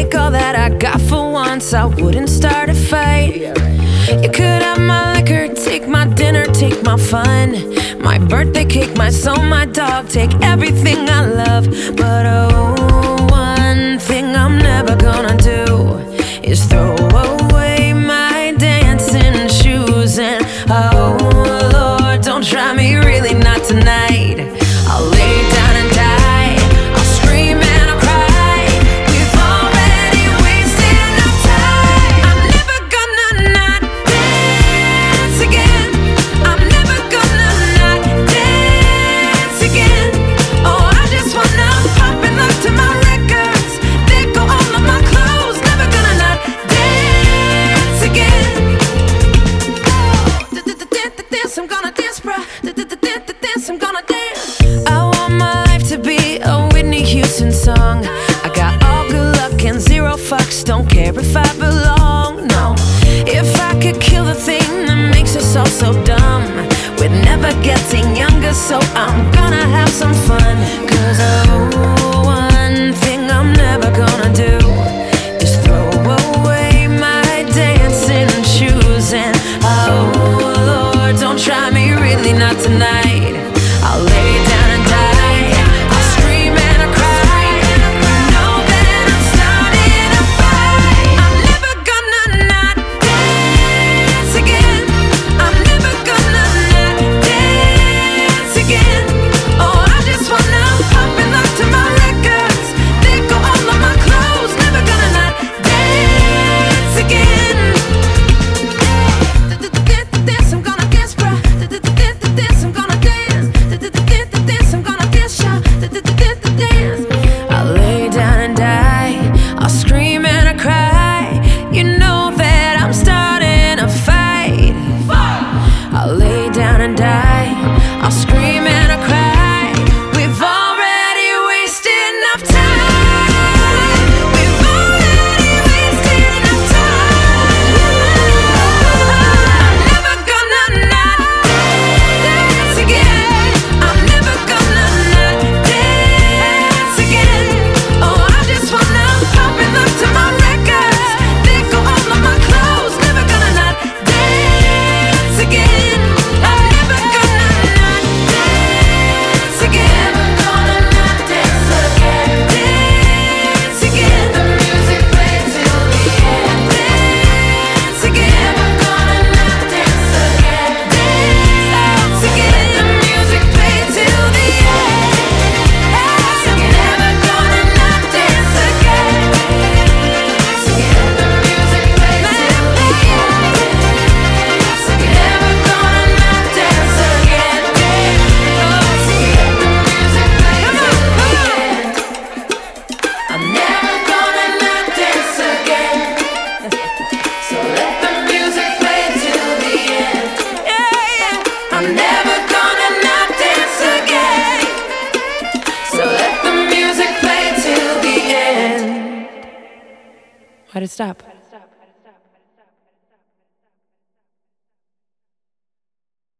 take all that I got for once, I wouldn't start a fight. You could have my liquor, take my dinner, take my fun, my birthday cake, my soul, my dog, take everything I love. But oh, one thing I'm never gonna do is throw away my dancing shoes. And oh Lord, don't try me, really not tonight. I'll lay down and die, I'll scream and I'll cry. We've already wasted enough time. I'm never gonna not dance again. I'm never gonna not dance again. Oh, I just wanna pop and look to my records. There go all of my clothes. Never gonna not dance again. Dance, I'm gonna dance, bruh. Dance, I'm gonna dance. I want my life to be a Whitney Houston song. I got all good luck and zero fucks, don't care if I belong, no. If I could kill the thing that makes us all so dumb, we're never getting younger, so I'm gonna have some fun. Cause oh, one thing I'm never gonna do is throw away my dancing shoes. And oh Lord, don't try me, really not tonight. I'll lay down and die, I'll scream and I'll cry. You know that I'm starting a fight. I'm never gonna not dance again. I'm never gonna not dance again. Oh, I just wanna pop and look to my records. There go all of my clothes. Never gonna not dance again. Dance, I'm gonna dance, bruh. Dance, I'm gonna dance. Dance, I'm gonna dance, y'all. Dance. I'll lay down and die, I'll scream and I cry. You know that I'm starting a fight. I'll lay down and die, I'll scream and I cry. We've already wasted enough time. We've already wasted enough time. I'm never gonna not dance again. I'm never gonna not dance again. Oh, I just wanna pop and look to my records. There go all of my clothes. Never gonna not dance again. I'm never gonna not dance again. Never gonna not dance again. Dance again. The music plays till the end. Dance again. Never gonna not dance again. Dance again. The music plays till the end. I'm never gonna not dance again. Dance again. The music plays till the end. Never gonna not dance again. Dance again. The music plays till the end. I'm never gonna not dance again. So let the music play till the end. I'm never gonna not dance again. So let the music play till the end. Why'd it stop?